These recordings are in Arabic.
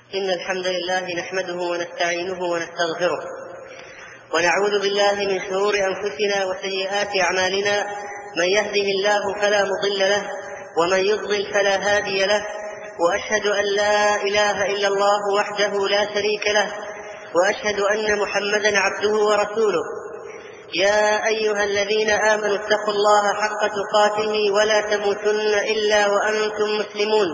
إن الحمد لله نحمده ونستعينه ونستغفره ونعوذ بالله من شرور أنفسنا وسيئات أعمالنا. من يهده الله فلا مضل له ومن يضلل فلا هادي له، وأشهد أن لا إله إلا الله وحده لا شريك له، وأشهد أن محمدا عبده ورسوله. يا أيها الذين آمنوا اتقوا الله حق تقاته ولا تموتن إلا وأنتم مسلمون.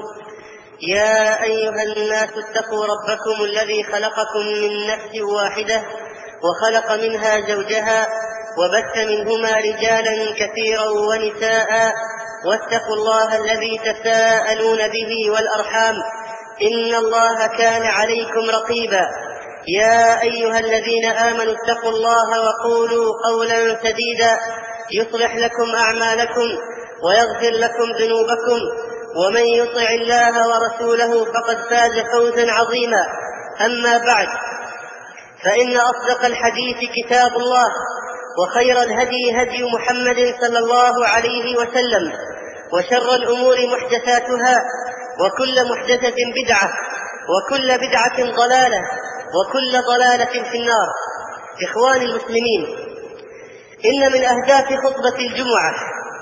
يا أيها الناس اتقوا ربكم الذي خلقكم من نفس واحدة وخلق منها زوجها وبث منهما رجالا كثيرا ونساء، واتقوا الله الذي تساءلون به والأرحام إن الله كان عليكم رقيبا. يا أيها الذين آمنوا اتقوا الله وقولوا قولا سديدا يصلح لكم أعمالكم ويغفر لكم ذنوبكم، ومن يطع الله ورسوله فقد فاز فوزا عظيما. أما بعد، فإن أصدق الحديث كتاب الله، وخير الهدي هدي محمد صلى الله عليه وسلم، وشر الأمور محدثاتها، وكل محدثة بدعة، وكل بدعة ضلالة، وكل ضلالة في النار. إخواني المسلمين، إن من أهداف خطبة الجمعة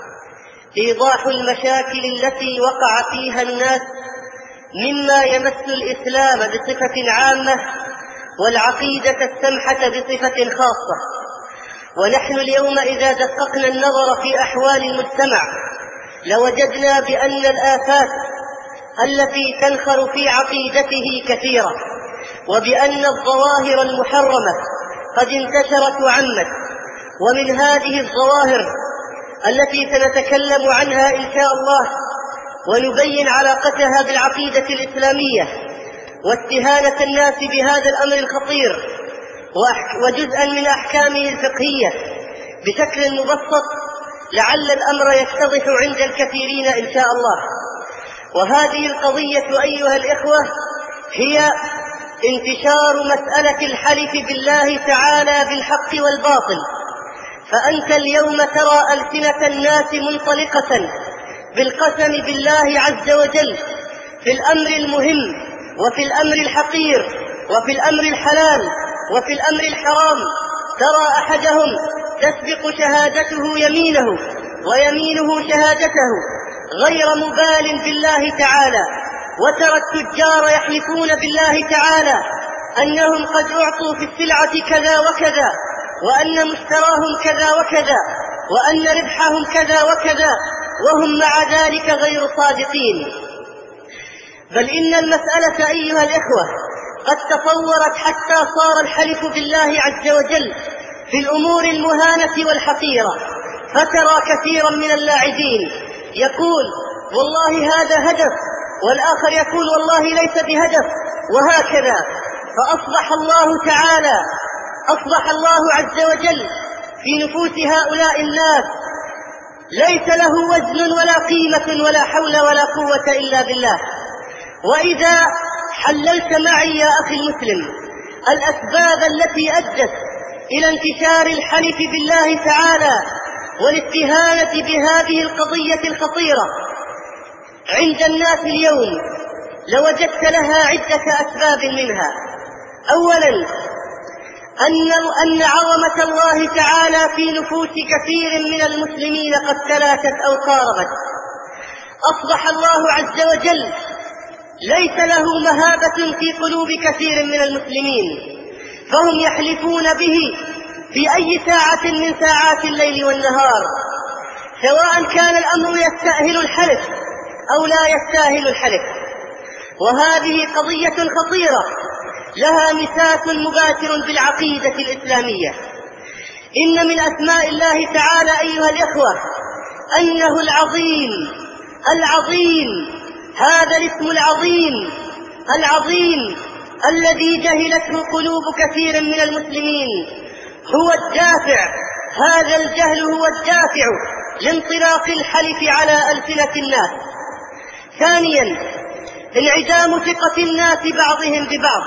إيضاح المشاكل التي وقع فيها الناس مما يمس الإسلام بصفة عامة والعقيدة السمحة بصفة خاصة. ونحن اليوم إذا دققنا النظر في أحوال المجتمع لوجدنا بأن الآفات التي تنخر في عقيدته كثيرة، وبأن الظواهر المحرمة قد انتشرت وعمت. ومن هذه الظواهر التي سنتكلم عنها إن شاء الله ونبين علاقتها بالعقيدة الإسلامية واستهانة الناس بهذا الأمر الخطير وجزءا من أحكامه الفقهية بشكل مبسط، لعل الأمر يتضح عند الكثيرين إن شاء الله. وهذه القضية أيها الإخوة هي انتشار مسألة الحلف بالله تعالى بالحق والباطل. فأنت اليوم ترى ألسنة الناس منطلقة بالقسم بالله عز وجل في الأمر المهم وفي الأمر الحقير وفي الأمر الحلال وفي الأمر الحرام. ترى أحدهم تسبق شهادته يمينه ويمينه شهادته غير مبال بالله تعالى. وترى التجار يحلفون بالله تعالى أنهم قد أعطوا في السلعة كذا وكذا، وأن مشتراهم كذا وكذا، وأن ربحهم كذا وكذا، وهم مع ذلك غير صادقين. بل إن المسألة أيها الإخوة قد تطورت حتى صار الحلف بالله عز وجل في الأمور المهانة والحقيرة. فترى كثيرا من اللاعبين يقول والله هذا هدف، والآخر يقول والله ليس بهدف، وهكذا. فأصبح الله عز وجل في نفوس هؤلاء الناس ليس له وزن ولا قيمة ولا حول ولا قوة إلا بالله. وإذا حللت معي يا أخي المسلم الأسباب التي أدت إلى انتشار الحلف بالله تعالى والاستهانة بهذه القضية الخطيرة عند الناس اليوم، لوجدت لها عدة أسباب منها. أولا، أن عظمة الله تعالى في نفوس كثير من المسلمين قد تلاشت أو قاربت. أصبح الله عز وجل ليس له مهابة في قلوب كثير من المسلمين، فهم يحلفون به في أي ساعة من ساعات الليل والنهار، سواء كان الأمر يستأهل الحلف أو لا يستاهل الحلف. وهذه قضية خطيرة لها مساس مباشر بالعقيدة الإسلامية. إن من أسماء الله تعالى أيها الإخوة أنه العظيم. هذا الاسم العظيم الذي جهلته قلوب كثير من المسلمين هو الدافع. هذا الجهل هو الدافع لانطلاق الحلف على ألسنة الناس. ثانيا، انعدام ثقة الناس بعضهم ببعض،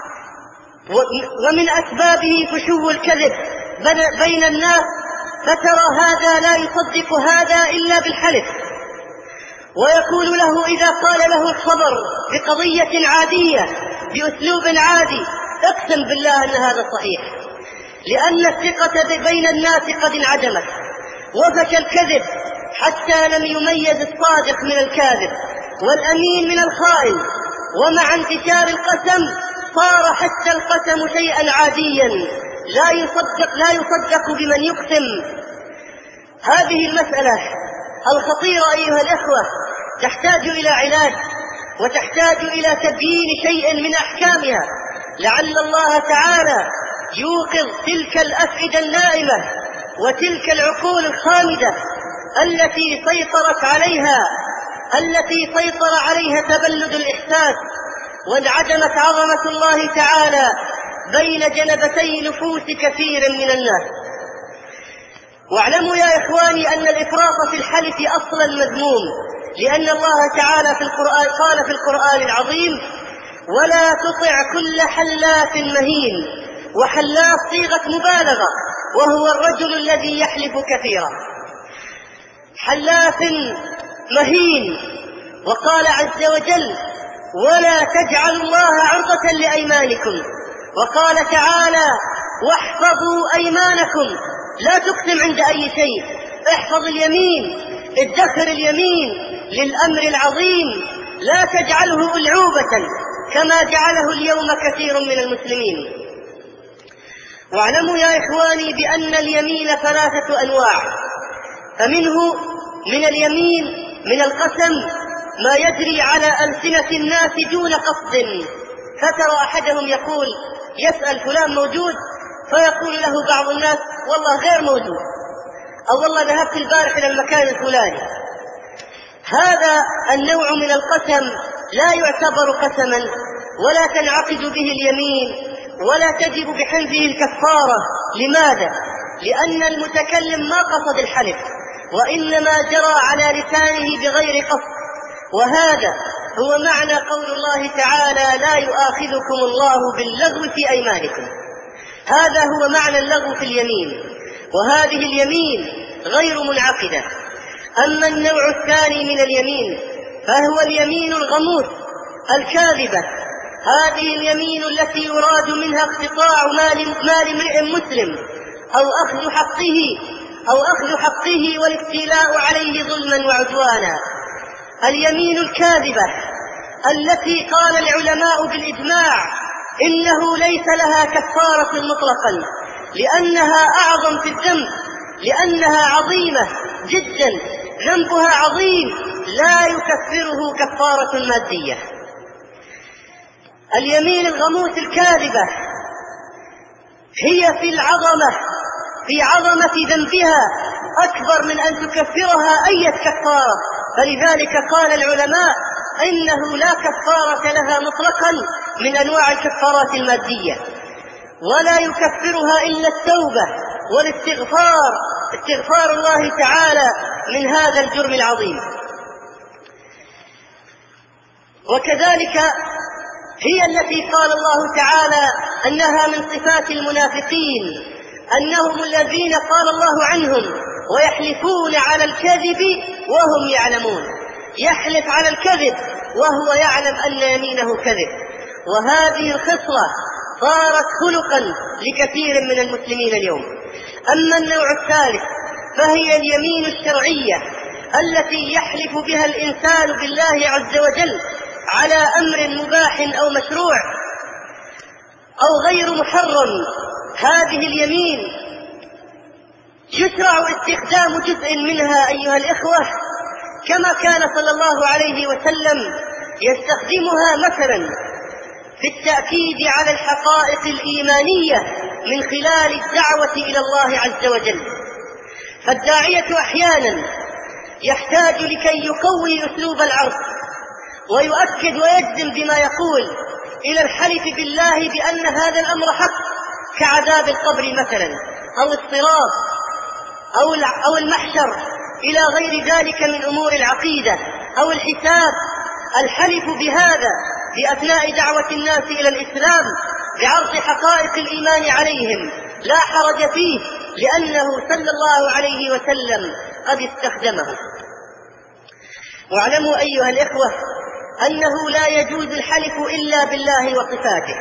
ومن أسبابه فشو الكذب بين الناس، فترى هذا لا يصدق هذا إلا بالحلف، ويقول له إذا قال له الخبر بقضية عادية بأسلوب عادي اقسم بالله أن هذا صحيح، لأن الثقة بين الناس قد انعدمت، وفشى الكذب حتى لم يميز الصادق من الكاذب والأمين من الخائن، ومع انتشار القسم صار حتى القسم شيئا عاديا لا يصدق بمن يقسم. هذه المسألة الخطيرة أيها الإخوة تحتاج إلى علاج، وتحتاج إلى تبيين شيء من أحكامها، لعل الله تعالى يوقظ تلك الأفئدة النائمة وتلك العقول الخامدة التي سيطر عليها تبلد الإحساس، وانعدمت عظمة الله تعالى بين جنبتي نفوس كثير من الناس. واعلموا يا إخواني أن الإفراط في الحلف أصلا مذموم، لأن الله تعالى قال في القرآن العظيم: ولا تطع كل حلاف مهين. وحلاف صيغة مبالغة، وهو الرجل الذي يحلف كثيرا. حلاف مهين. وقال عز وجل: ولا تجعلوا الله عرضة لأيمانكم. وقال تعالى: واحفظوا أيمانكم، لا تقسم عند أي شيء، احفظ اليمين، ادخر اليمين للأمر العظيم، لا تجعله ألعوبة كما جعله اليوم كثير من المسلمين. واعلموا يا إخواني بأن اليمين 3 أنواع، فمنه من اليمين من القسم ما يجري على ألسنة الناس دون قصد، فترى أحدهم يسأل فلان موجود، فيقول له بعض الناس: والله غير موجود، أو والله ذهبت البارح إلى المكان الفلاني. هذا النوع من القسم لا يعتبر قسما، ولا تنعقد به اليمين، ولا تجب بحنفه الكفارة. لماذا؟ لأن المتكلم ما قصد الحلف، وإنما جرى على لسانه بغير قصد. وهذا هو معنى قول الله تعالى: لا يؤاخذكم الله باللغو في أيمانكم. هذا هو معنى اللغو في اليمين، وهذه اليمين غير منعقدة. أما النوع الثاني من اليمين فهو اليمين الغموس الكاذبة. هذه اليمين التي يراد منها اقتطاع مال امرئ مسلم، أو أخذ حقه والاستيلاء عليه ظلما وعدوانا. اليمين الكاذبة التي قال العلماء بالإجماع إنه ليس لها كفارة مطلقا، لأنها أعظم في الذنب، لأنها عظيمة جدا، ذنبها عظيم لا يكفره كفارة مادية. اليمين الغموس الكاذبة هي في عظمة ذنبها أكبر من أن تكفرها أي كفارة، فلذلك قال العلماء إنه لا كفارة لها مطلقا من أنواع الكفارات المادية، ولا يكفرها إلا التوبة والاستغفار، استغفار الله تعالى من هذا الجرم العظيم. وكذلك هي التي قال الله تعالى أنها من صفات المنافقين، أنهم الذين قال الله عنهم: ويحلفون على الكذب وهم يعلمون. يحلف على الكذب وهو يعلم أن يمينه كذب. وهذه الخصلة صارت خلقا لكثير من المسلمين اليوم. أما النوع الثالث فهي اليمين الشرعية التي يحلف بها الإنسان بالله عز وجل على أمر مباح أو مشروع أو غير محرم. هذه اليمين يشرع استخدام جزء منها أيها الإخوة، كما كان صلى الله عليه وسلم يستخدمها مثلا في التأكيد على الحقائق الإيمانية من خلال الدعوة إلى الله عز وجل. فالداعية أحيانا يحتاج لكي يقوي أسلوب العرض ويؤكد ويجزم بما يقول إلى الحلف بالله بأن هذا الأمر حق، كعذاب القبر مثلا، أو الصراط، أو المحشر، إلى غير ذلك من أمور العقيدة أو الحساب. الحلف بهذا في أثناء دعوة الناس إلى الإسلام بعرض حقائق الإيمان عليهم لا حرج فيه، لأنه صلى الله عليه وسلم قد استخدمه. واعلموا أيها الإخوة أنه لا يجوز الحلف إلا بالله وصفاته.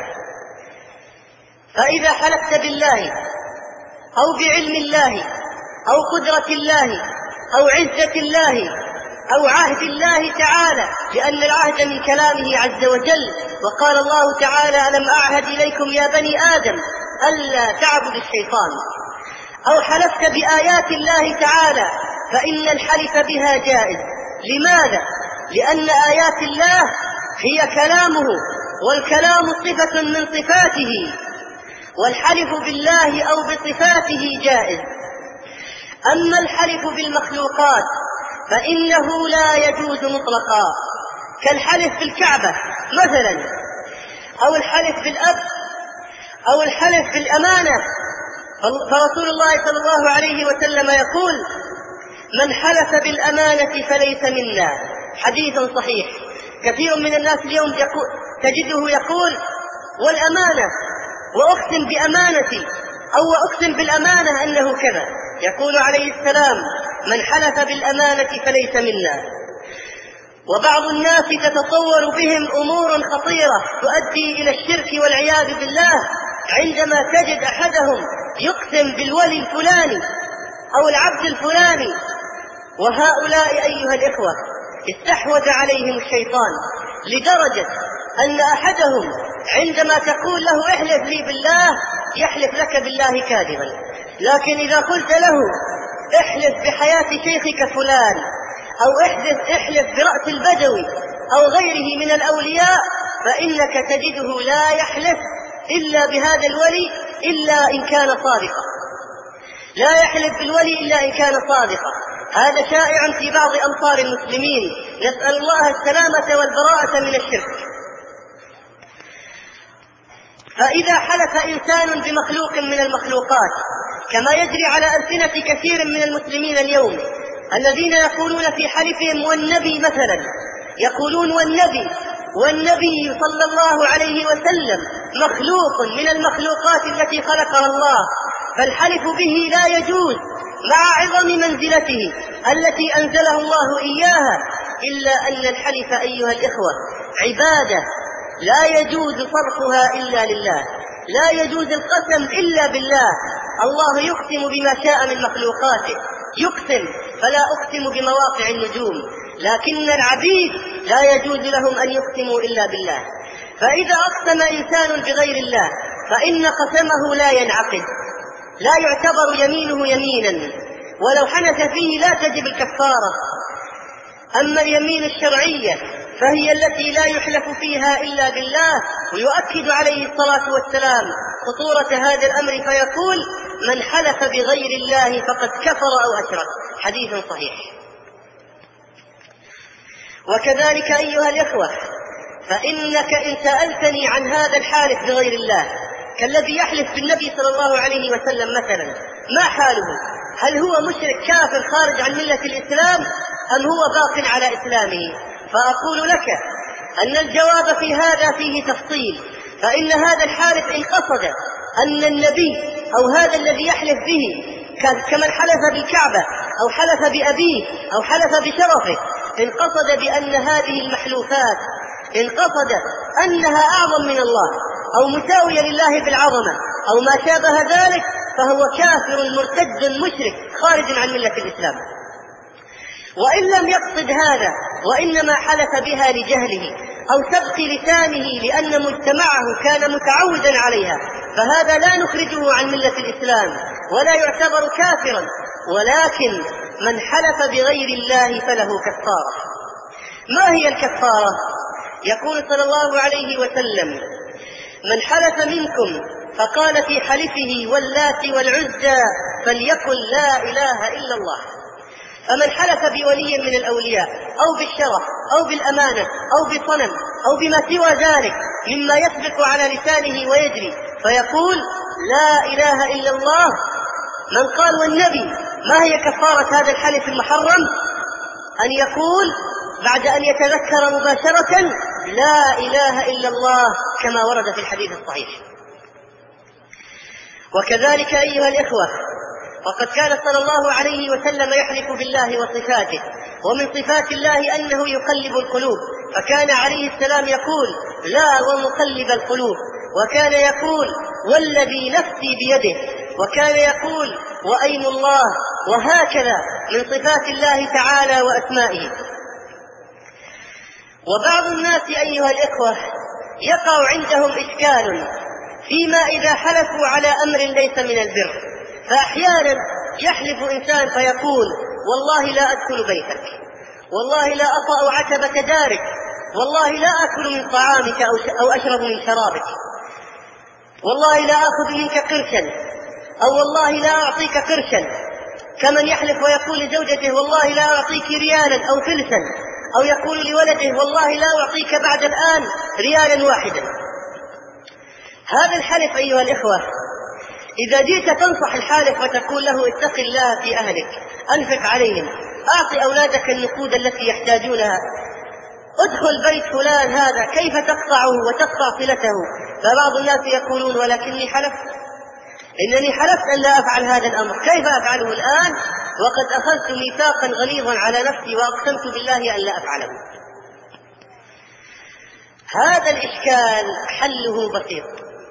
فإذا حلفت بالله أو بعلم الله أو قدرة الله أو عزة الله أو عهد الله تعالى، لأن العهد من كلامه عز وجل، وقال الله تعالى: ألم أعهد إليكم يا بني آدم ألا تعبدوا الشيطان. أو حلفت بآيات الله تعالى فإن الحلف بها جائز. لماذا؟ لأن آيات الله هي كلامه، والكلام صفة من صفاته، والحلف بالله أو بصفاته جائز. أما الحلف بالمخلوقات فإنه لا يجوز مطلقا، كالحلف بالكعبة مثلا، أو الحلف بالأب، أو الحلف بالأمانة. فرسول الله صلى الله عليه وسلم يقول: من حلف بالأمانة فليس منا. حديث صحيح. كثير من الناس اليوم تجده يقول: والأمانة، وأقسم بأمانتي، أو أقسم بالأمانة أنه كذا. يقول عليه السلام: من حلف بالأمانة فليس منا. وبعض الناس تتطور بهم أمور خطيرة تؤدي إلى الشرك والعياذ بالله، عندما تجد أحدهم يقسم بالولي الفلاني أو العبد الفلاني. وهؤلاء أيها الإخوة استحوذ عليهم الشيطان، لدرجة أن أحدهم عندما تقول له: احلف لي بالله، يحلف لك بالله كاذبا. لكن إذا قلت له: احلف بحياة شيخك فلان، أو احلف برأس البدوي أو غيره من الأولياء، فإنك تجده لا يحلف إلا بهذا الولي إلا إن كان صادقا. لا يحلف بالولي إلا إن كان صادقا. هذا شائع في بعض أمصار المسلمين، نسأل الله السلامة والبراءة من الشرك. فإذا حلف إنسان بمخلوق من المخلوقات، كما يجري على ألسنة كثير من المسلمين اليوم الذين يقولون في حلفهم والنبي مثلا، يقولون والنبي صلى الله عليه وسلم مخلوق من المخلوقات التي خلقها الله، فالحلف به لا يجوز مع عظم منزلته التي أنزله الله إياها. إلا أن الحلف أيها الإخوة عبادة لا يجوز صرفها إلا لله، لا يجوز القسم إلا بالله. الله يقسم بما شاء من مخلوقاته، يقسم فلا أقسم بمواقع النجوم، لكن العبيد لا يجوز لهم أن يقسموا إلا بالله. فإذا أقسم إنسان بغير الله فإن قسمه لا ينعقد، لا يعتبر يمينه يمينا، ولو حنث فيه لا تجب الكفارة. أما اليمين الشرعية فهي التي لا يحلف فيها إلا بالله. ويؤكد عليه الصلاة والسلام خطورة هذا الأمر فيقول: من حلف بغير الله فقد كفر أو أشرك. حديث صحيح. وكذلك أيها الإخوة، فإنك إن سألتني عن هذا الحالف بغير الله كالذي يحلف بالنبي صلى الله عليه وسلم مثلا، ما حاله؟ هل هو مشرك كافر خارج عن ملة الإسلام أم هو باق على إسلامه؟ فأقول لك أن الجواب في هذا فيه تفصيل. فإن هذا الحالف إن قصد أن النبي أو هذا الذي يحلف به كمن حلف بالكعبة أو حلف بأبيه أو حلف بشرفه، إن قصد بأن هذه المحلوفات إن قصد أنها أعظم من الله أو مساوية لله بالعظمة أو ما شابه ذلك، فهو كافر مرتد مشرك خارج عن ملة الإسلام. وإن لم يقصد هذا وإنما حلف بها لجهله أو سبق لسانه لأن مجتمعه كان متعودا عليها، فهذا لا نخرجه عن ملة الإسلام ولا يعتبر كافرا. ولكن من حلف بغير الله فله كفارة. ما هي الكفارة؟ يقول صلى الله عليه وسلم: من حلف منكم فقال في حلفه واللات والعزى فليقل لا إله إلا الله. فمن حلف بولي من الأولياء أو بالشرف أو بالأمانة أو بصنم أو بما سوى ذلك مما يسبق على لسانه ويجري فيقول لا إله إلا الله، من قال والنبي ما هي كفارة هذا الحلف المحرم؟ أن يقول بعد أن يتذكر مباشرة لا إله إلا الله كما ورد في الحديث الصحيح. وكذلك أيها الإخوة، وقد كان صلى الله عليه وسلم يحلف بالله وصفاته، ومن صفات الله أنه يقلب القلوب، فكان عليه السلام يقول: لا ومقلب القلوب، وكان يقول: والذي نفسي بيده، وكان يقول: وأيم الله، وهكذا من صفات الله تعالى وأسمائه. وبعض الناس أيها الإخوة يقع عندهم إشكال فيما إذا حلفوا على أمر ليس من البر، فأحيانا يحلف إنسان فيقول: والله لا أدخل بيتك، والله لا أطأ عتبة دارك، والله لا أكل من طعامك أو أشرب من شرابك، والله لا أخذ منك قرشا، أو والله لا أعطيك قرشا، كمن يحلف ويقول لزوجته: والله لا أعطيك ريالا أو فلسا، أو يقول لولده: والله لا أعطيك بعد الآن ريالا واحدا. هذا الحلف أيها الإخوة، إذا جئت تنصح الحالف وتقول له: اتق الله في أهلك، أنفق عليهم، أعطي أولادك النقود التي يحتاجونها، ادخل بيت فلان هذا، كيف تقطعه وتقطع صلته؟ فبعض الناس يقولون: ولكني حلفت، إنني حلفت أن لا أفعل هذا الأمر، كيف أفعله الآن وقد أخذت ميثاقا غليظا على نفسي وأقسمت بالله أن لا أفعله؟ هذا الإشكال حله بسيط،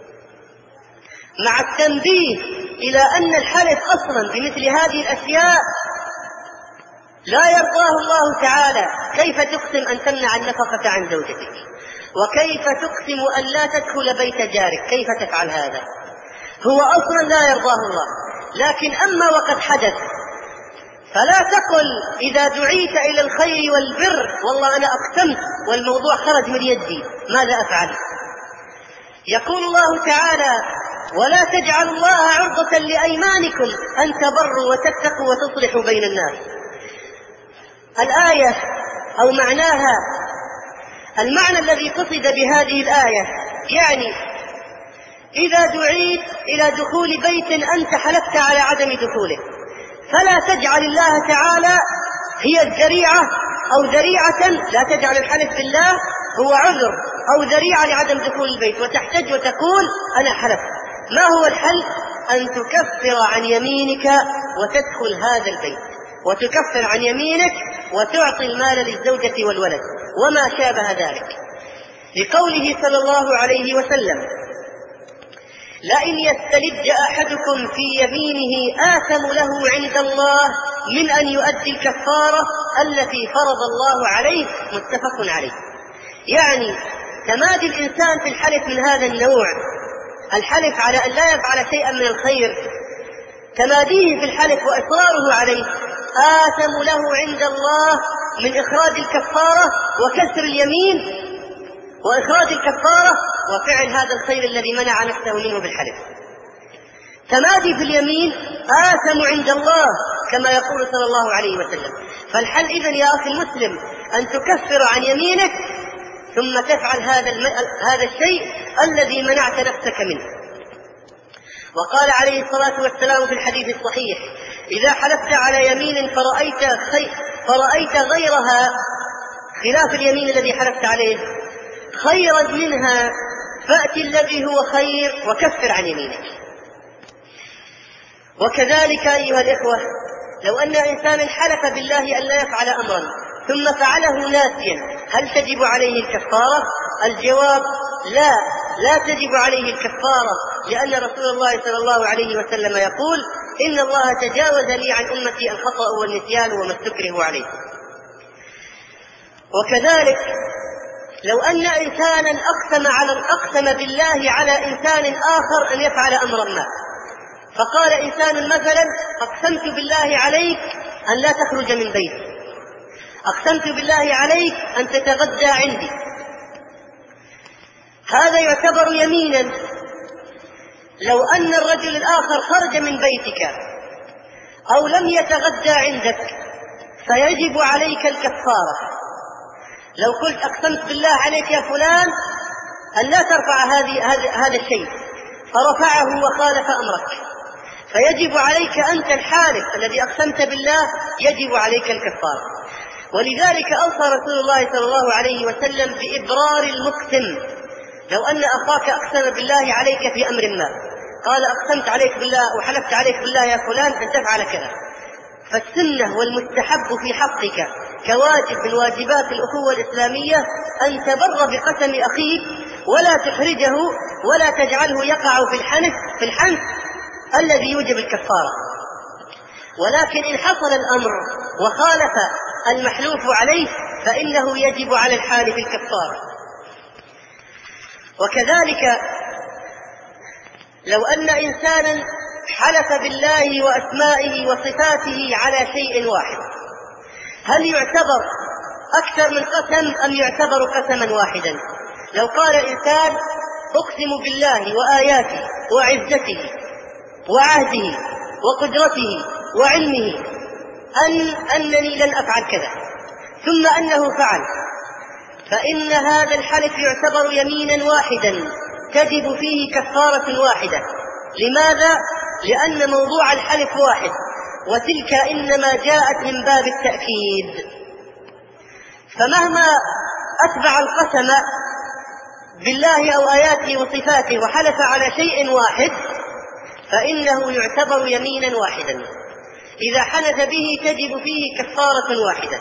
مع التنبيه إلى أن الحلف أصلا بمثل هذه الأشياء لا يرضاه الله تعالى. كيف تقسم أن تمنع النفقة عن زوجتك؟ وكيف تقسم أن لا تدخل بيت جارك؟ كيف تفعل هذا؟ هو أصلا لا يرضاه الله. لكن أما وقد حدث فلا تقل إذا دعيت إلى الخير والبر: والله أنا أقسمت والموضوع خرج من يدي، ماذا أفعل؟ يقول الله تعالى: ولا تجعلوا الله عرضة لأيمانكم أن تبروا وتتقوا وتصلحوا بين الناس. الآية أو معناها، المعنى الذي قصد بهذه الآية يعني إذا دعيت إلى دخول بيت أنت حلفت على عدم دخوله، فلا تجعل الله تعالى هي الذريعة أو ذريعة، لا تجعل الحلف بالله هو عذر أو ذريعة لعدم دخول البيت وتحتج وتقول: أنا حلفت. ما هو الحل؟ أن تكفر عن يمينك وتدخل هذا البيت، وتكفر عن يمينك وتعطي المال للزوجة والولد وما شابه ذلك، لقوله صلى الله عليه وسلم: لئن يستلج أحدكم في يمينه آثم له عند الله من أن يؤدي الكفارة التي فرض الله عليه، متفق عليه. يعني تمادي الإنسان في الحلف من هذا النوع، الحلف على أن لا يفعل شيئا من الخير، تماديه في الحلف وإصراره عليه آثم له عند الله من إخراج الكفارة وكسر اليمين وإخراج الكفارة وفعل هذا الخير الذي منع نفسه منه بالحلف. تمادي في اليمين آثم عند الله كما يقول صلى الله عليه وسلم. فالحل إذن يا أخي المسلم أن تكفر عن يمينك ثم تفعل هذا الشيء الذي منعت نفسك منه. وقال عليه الصلاة والسلام في الحديث الصحيح: إذا حلفت على يمين فرأيت غيرها خلاف اليمين الذي حلفت عليه خيرا منها فأتي الذي هو خير وكفر عن يمينك. وكذلك أيها الإخوة، لو أن إنسانا حلف بالله أن لا يفعل أمرا ثم فعله ناسيا، هل تجب عليه الكفارة؟ الجواب: لا تجب عليه الكفارة، لأن رسول الله صلى الله عليه وسلم يقول: إن الله تجاوز لي عن أمتي الخطأ والنسيان وما استكرهوا عليه. وكذلك لو أن إنسانا أقسم بالله على إنسان آخر أن يفعل أمرا ما، فقال إنسان مثلا: أقسمت بالله عليك أن لا تخرج من بيتي، أقسمت بالله عليك أن تتغدى عندي، هذا يعتبر يمينا. لو أن الرجل الآخر خرج من بيتك أو لم يتغدى عندك فيجب عليك الكفارة. لو قلت: أقسمت بالله عليك يا فلان أن لا ترفع هذا الشيء، فرفعه وخالف أمرك، فيجب عليك أنت الحالف الذي أقسمت بالله يجب عليك الكفارة. ولذلك أوصى رسول الله صلى الله عليه وسلم بإبرار المقسم. لو أن أخاك أقسم بالله عليك في أمر ما، قال: أقسمت عليك بالله وحلفت عليك بالله يا فلان أن تفعل كذا، فالسنة والمستحب في حقك كواجب من واجبات الأخوة الإسلامية أن تبر بقسم أخيك ولا تحرجه ولا تجعله يقع في الحنث الذي يوجب الكفارة. ولكن إن حصل الأمر وخالف المحلوف عليه فإنه يجب على الحالف الكفارة. وكذلك لو أن إنسانا حلف بالله وأسمائه وصفاته على شيء واحد، هل يعتبر أكثر من قسم أم يعتبر قسما واحدا؟ لو قال إنسان أقسم بالله وآياته وعزته وعهده وقدرته وعلمه أنني لن أفعل كذا، ثم أنه فعل، فإن هذا الحلف يعتبر يمينا واحدا تجب فيه كفارة واحدة. لماذا؟ لأن موضوع الحلف واحد، وتلك إنما جاءت من باب التأكيد. فمهما أتبع القسم بالله أو آياته وصفاته وحلف على شيء واحد فإنه يعتبر يمينا واحدا، إذا حلف به تجب فيه كفارة واحدة.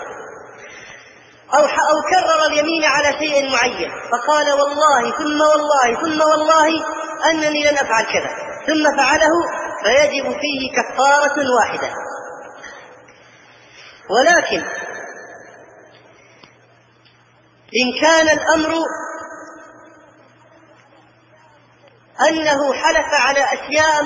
أو كرر اليمين على شيء معين فقال والله ثم والله ثم والله أنني لن أفعل كذا ثم فعله، فيجب فيه كفارة واحدة. ولكن إن كان الأمر أنه حلف على أشياء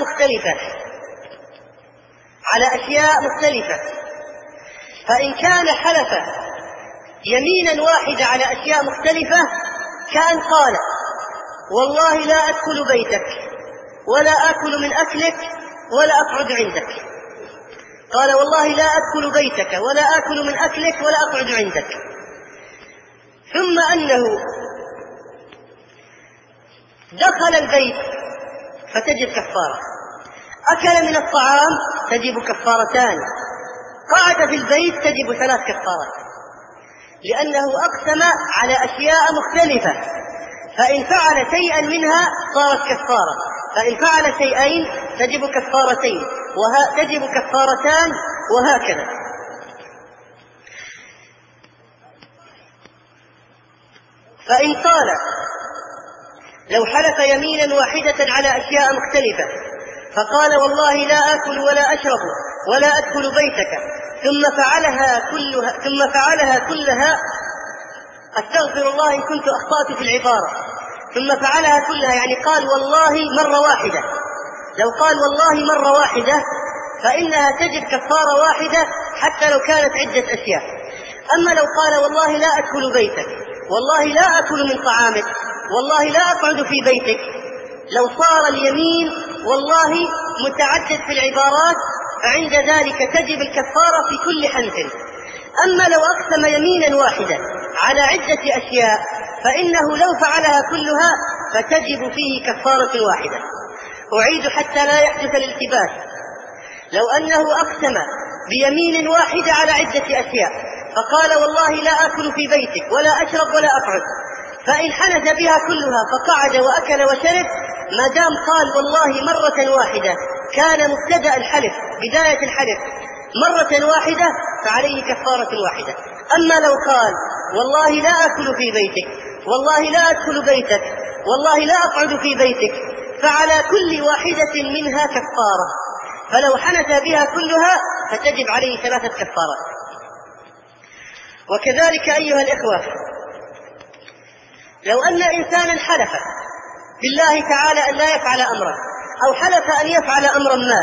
مختلفة، فإن كان حلف يمينا واحدة على أشياء مختلفة كأن قال والله لا أدخل بيتك ولا آكل من أكلك ولا أقعد عندك، قال والله لا أدخل بيتك ولا آكل من أكلك ولا أقعد عندك، ثم أنه دخل البيت فتجب كفارة، أكل من الطعام تجب كفارتان، قعد في البيت تجب 3 كفارات، لأنه أقسم على أشياء مختلفة، فإن فعل شيئا منها صارت كفارة، فإن فعل شيئين تجب كفارتين تجب كفارتان وهكذا. فإن قال لو حلف يمينا واحدة على أشياء مختلفة فقال والله لا آكل ولا أشرب ولا أدخل بيتك ثم فعلها كلها أستغفر الله إن كنت أخطأت في العبارة، ثم فعلها كلها يعني قال والله مرة واحدة، لو قال والله مرة واحدة فإنها تجب كفارة واحدة حتى لو كانت عدة أشياء. أما لو قال والله لا أدخل بيتك، والله لا أكل من طعامك، والله لا أقعد في بيتك، لو صار اليمين والله متعدد في العبارات فعند ذلك تجب الكفارة في كل حنث. أما لو أقسم يمينا واحدا على عدة أشياء فإنه لو فعلها كلها فتجب فيه كفارة واحدة. أعيد حتى لا يحدث الالتباس، لو أنه أقسم بيمين واحدة على عدة أشياء فقال والله لا آكل في بيتك ولا أشرب ولا أقعد، فإن حنث بها كلها فقعد وأكل وشرب، ما دام قال والله مرة واحدة كان مبتدأ الحلف بداية الحلف مرة واحدة فعليه كفارة واحدة. أما لو قال والله لا آكل في بيتك، والله لا أدخل بيتك، والله لا أقعد في بيتك، فعلى كل واحدة منها كفارة، فلو حنث بها كلها فتجب عليه 3 كفارات. وكذلك أيها الإخوة لو أن إنسانا حلف بالله تعالى أن لا يفعل أمرا أو حلف أن يفعل أمرا ما،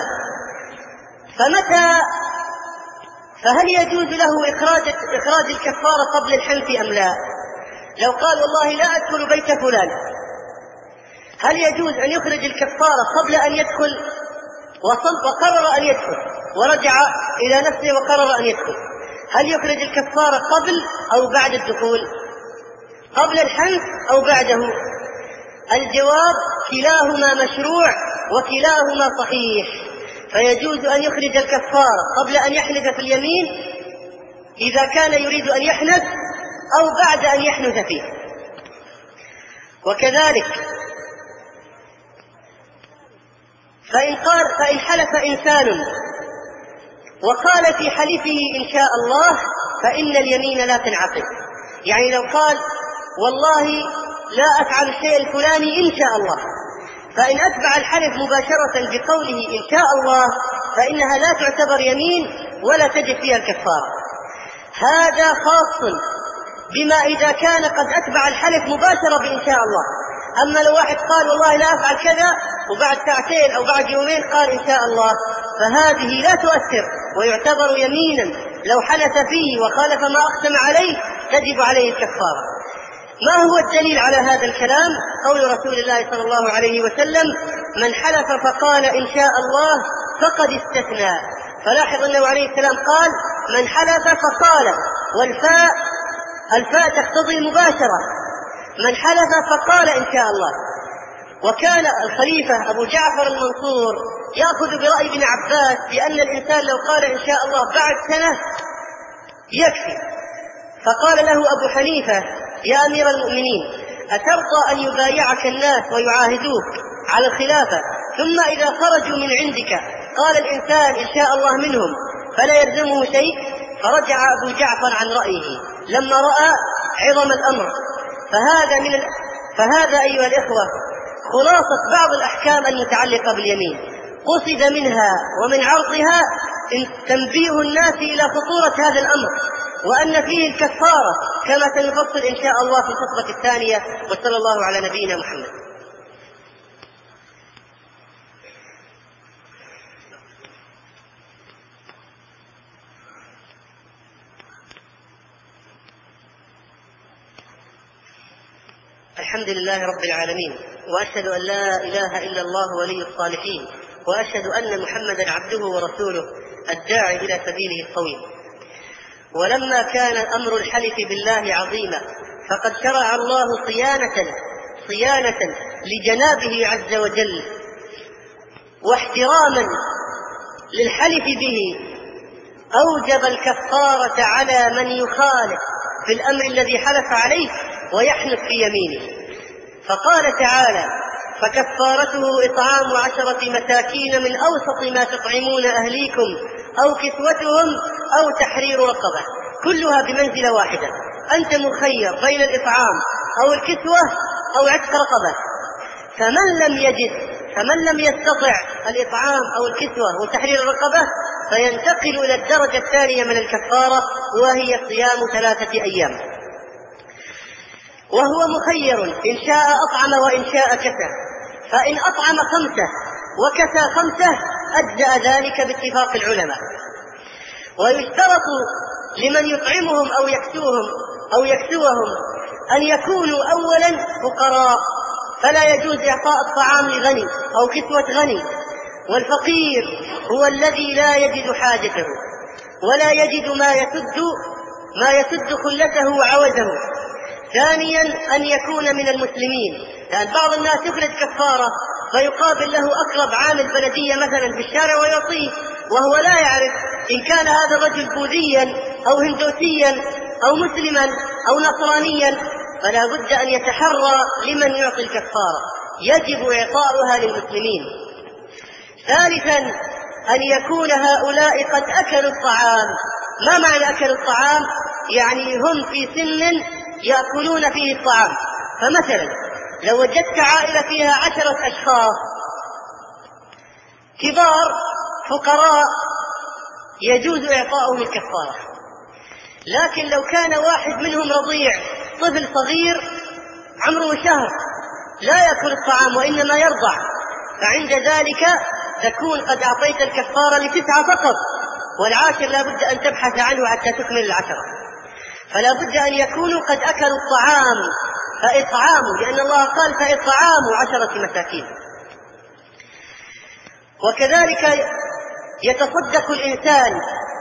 فهل يجوز له إخراج الكفارة قبل الحنث أم لا؟ لو قال والله لا أدخل بيت فلان، هل يجوز أن يخرج الكفارة قبل أن يدخل وقرر أن يدخل ورجع إلى نفسه وقرر أن يدخل، هل يخرج الكفارة قبل أو بعد الدخول، قبل الحنث أو بعده؟ الجواب كلاهما مشروع وكلاهما صحيح، فيجوز أن يخرج الكفارة قبل أن يحنث في اليمين إذا كان يريد أن يحنث أو بعد أن يحنث فيه. وكذلك فإن حلف إنسان وقال في حلفه إن شاء الله فإن اليمين لا تنعقد. يعني لو قال والله لا أفعل الشيء الفلاني إن شاء الله، فإن أتبع الحلف مباشرة بقوله إن شاء الله فإنها لا تعتبر يمين ولا تجب فيها الكفارة. هذا خاص بما إذا كان قد أتبع الحلف مباشرة بإن شاء الله. أما لو واحد قال والله لا أفعل كذا وبعد ساعتين أو بعد يومين قال إن شاء الله، فهذه لا تؤثر ويعتبر يمينا، لو حلف فيه وخالف ما أقسم عليه تجب عليه الكفارة. ما هو الدليل على هذا الكلام؟ قول رسول الله صلى الله عليه وسلم: من حلف فقال إن شاء الله فقد استثنى. فلاحظ أنه عليه السلام قال من حلف فقال، الفاء تقتضي المباشرة، من حلف فقال إن شاء الله. وكان الخليفة أبو جعفر المنصور يأخذ برأي ابن عباس بأن الإنسان لو قال إن شاء الله بعد سنة يكفي. فقال له أبو حنيفة: يا أمير المؤمنين، أترضى أن يبايعك الناس ويعاهدوك على الخلافة ثم إذا خرجوا من عندك قال الإنسان إن شاء الله منهم فلا يلزمه شيء؟ فرجع أبو جعفر عن رأيه لما رأى عظم الأمر. فهذا أيها الإخوة خلاصة بعض الأحكام المتعلقة باليمين، قصد منها ومن عرضها تنبيه الناس إلى خطورة هذا الأمر، وأن فيه الكفارة كما سنفصل إن شاء الله في الخطبة الثانية. وصلى الله على نبينا محمد. الحمد لله رب العالمين، وأشهد أن لا إله إلا الله ولي الصالحين، وأشهد أن محمدا عبده ورسوله الداعي إلى سبيله الطويل. ولما كان أمر الحلف بالله عظيما فقد شرع الله صيانة لجنابه عز وجل واحتراما للحلف به، أوجب الكفارة على من يخالف في الأمر الذي حلف عليه ويحنث في يمينه. فقال تعالى: فكفارته إطعام 10 مساكين من أوسط ما تطعمون أهليكم أو كسوتهم أو تحرير رقبة، كلها بمنزلة واحدة. أنت مخير بين الإطعام أو الكسوة أو عتق رقبة. فمن لم يستطع الإطعام أو الكسوة وتحرير الرقبة فينتقل إلى الدرجة الثانية من الكفارة، وهي صيام 3 أيام. وهو مخير إن شاء أطعم وإن شاء كسى، فإن أطعم 5 وكسى 5 أجزأ ذلك باتفاق العلماء. ويشترط لمن يطعمهم أو يكسوهم أن يكونوا أولا فقراء، فلا يجوز إعطاء الطعام لغني أو كسوة غني، والفقير هو الذي لا يجد حاجته ولا يجد ما يسد خلته وعوزه. ثانيا أن يكون من المسلمين، لأن بعض الناس يفرض كفارة فيقابل له أقرب عامل بلدية مثلا في الشارع ويعطيه، وهو لا يعرف إن كان هذا الرجل بوذيا أو هندوسيا أو مسلما أو نصرانيا، فلا بد أن يتحرى لمن يعطي الكفارة، يجب إعطاؤها للمسلمين. ثالثا أن يكون هؤلاء قد أكلوا الطعام. ما معنى أكلوا الطعام؟ يعني هم في سن يأكلون فيه الطعام. فمثلا لو وجدت عائلة فيها 10 أشخاص كبار فقراء يجوز إعطاؤهم الكفارة، لكن لو كان واحد منهم رضيع، طفل صغير عمره شهر لا يأكل الطعام وإنما يرضع، فعند ذلك تكون قد أعطيت الكفارة ل9 فقط، والعاشر لا بد أن تبحث عنه حتى تكمل 10. فلا بد أن يكونوا قد أكلوا الطعام فإطعاموا، لأن الله قال فإطعاموا 10 مساكين. وكذلك يتصدق الإنسان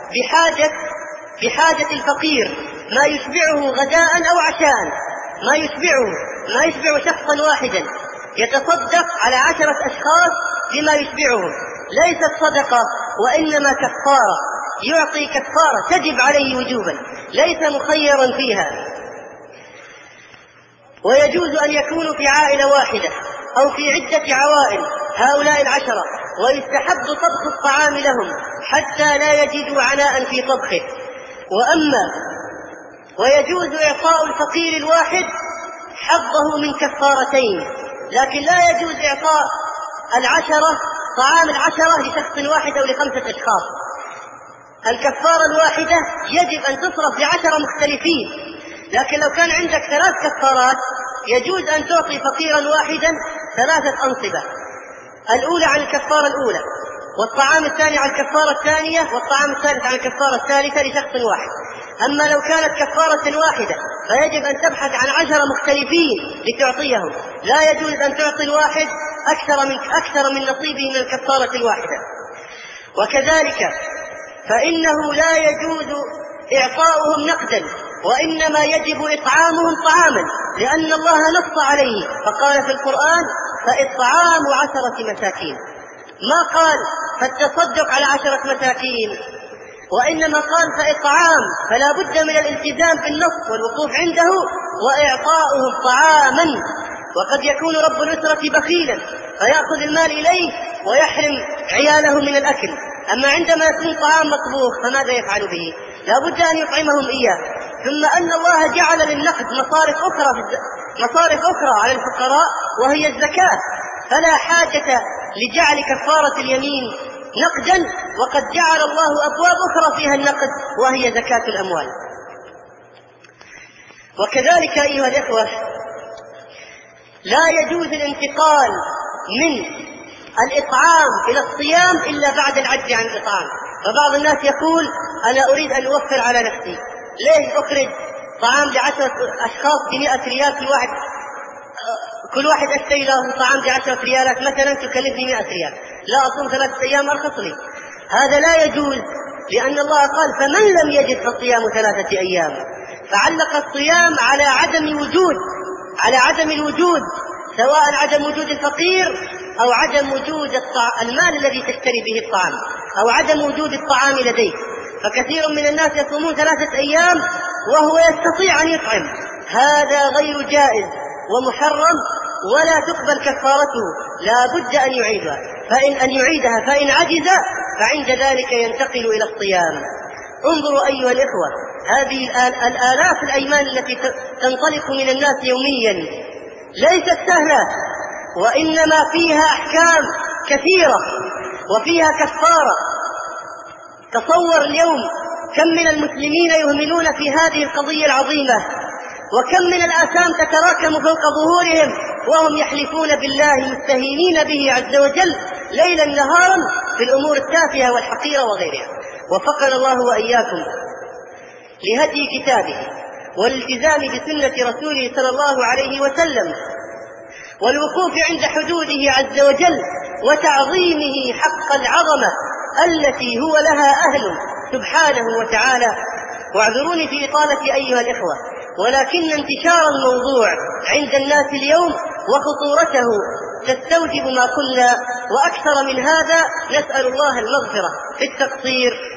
بحاجة الفقير ما يشبعه غداء أو عشاء، ما يشبع شخصا واحدا، يتصدق على 10 أشخاص بما يشبعهم، ليست صدقة وإنما كفارة، يعطي كفارة تجب عليه وجوبا، ليس مخيرا فيها. ويجوز أن يكونوا في عائلة واحدة أو في عدة عوائل هؤلاء 10، ويستحب طبخ الطعام لهم حتى لا يجدوا عناء في طبخه. وأما ويجوز إعطاء الفقير الواحد حظه من كفارتين، لكن لا يجوز إعطاء طعام 10 لشخص واحد أو ل5 أشخاص. الكفارة الواحدة يجب أن تصرف ل10 مختلفين، لكن لو كان عندك 3 كفارات يجوز أن تعطي فقيرا واحدا 3 أنصبة، الأولى عن الكفارة الأولى، والطعام الثاني عن الكفارة الثانية، والطعام الثالث عن الكفارة الثالثة لشخص واحد. أما لو كانت كفارة واحدة فيجب أن تبحث عن 10 مختلفين لتعطيهم، لا يجوز أن تعطي الواحد أكثر من نصيبه من الكفارة الواحدة. وكذلك فإنه لا يجوز إعطاؤهم نقدا، وإنما يجب إطعامهم طعاما، لأن الله نص عليه فقال في القرآن: فإطعام 10 مساكين، ما قال فالتصدق على 10 مساكين، وإنما قال فإطعام، فلا بد من الالتزام بالنص والوقوف عنده وإعطاؤهم طعاما. وقد يكون رب الأسرة بخيلا فيأخذ المال إليه ويحرم عياله من الأكل، أما عندما يكون طعام مطبوخ فماذا يفعل به؟ لا بد أن يطعمهم إياه. ثم أن الله جعل للنقد مصارف أخرى على الفقراء وهي الزكاة، فلا حاجة لجعل كفارة اليمين نقدا، وقد جعل الله أبواب أخرى فيها النقد وهي زكاة الأموال. وكذلك أيها الإخوة لا يجوز الانتقال من الإطعام إلى الصيام إلا بعد العجز عن الإطعام. فبعض الناس يقول: أنا أريد أن أوفر على نفسي، ليش أخرج طعام ل10 أشخاص ب100 ريال كل واحد أشتري له طعام ب10 ريالات مثلا تكلفني 100 ريال، لا أصوم 3 أيام أرخص لي. هذا لا يجوز، لأن الله قال: فمن لم يجد فصيام 3 أيام، فعلق الصيام على عدم الوجود، سواء عدم وجود الفقير أو عدم وجود المال الذي تشتري به الطعام، أو عدم وجود الطعام لديك. فكثير من الناس يصومون 3 أيام وهو يستطيع أن يطعم، هذا غير جائز ومحرم ولا تقبل كفارته، لا بد أن يعيدها، فإن عجز فعند ذلك ينتقل إلى الصيام. انظروا أيها الإخوة، هذه الآلاف الأيمان التي تنطلق من الناس يوميا ليست سهلة، وإنما فيها أحكام كثيرة وفيها كفارة. تصور اليوم كم من المسلمين يهملون في هذه القضية العظيمة، وكم من الآثام تتراكم فوق ظهورهم وهم يحلفون بالله مستهينين به عز وجل ليلا نهارا في الأمور التافهة والحقيرة وغيرها. وفقنا الله وإياكم لهدي كتابه والالتزام بسنة رسوله صلى الله عليه وسلم، والوقوف عند حدوده عز وجل وتعظيمه حق العظمة التي هو لها أهل سبحانه وتعالى. واعذروني في إطالة أيها الإخوة، ولكن انتشار الموضوع عند الناس اليوم وخطورته تستوجب ما قلنا وأكثر من هذا. نسأل الله المغفرة في التقصير